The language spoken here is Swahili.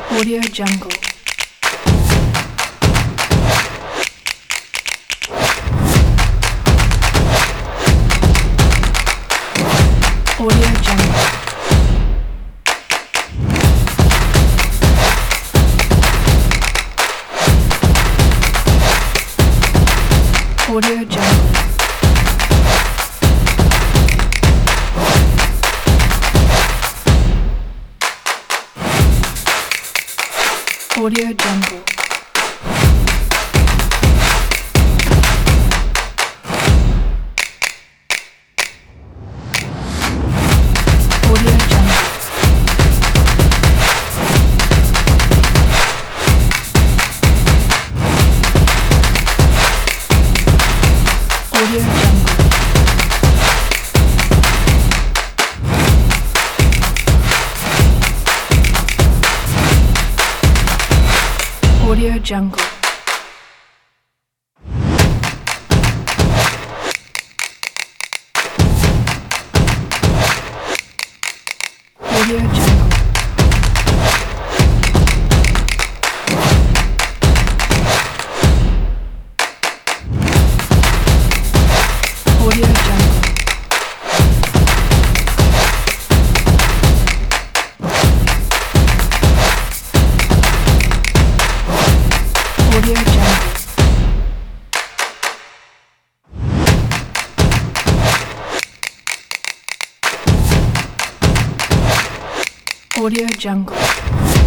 Audio Jungle. Audio Jungle. Audio Jungle. Audio Jungle. Audio Jungle. Audio Jungle. Audio Jungle. Audio Jungle. Audio Jungle. Audio Jungle. Audio Jungle.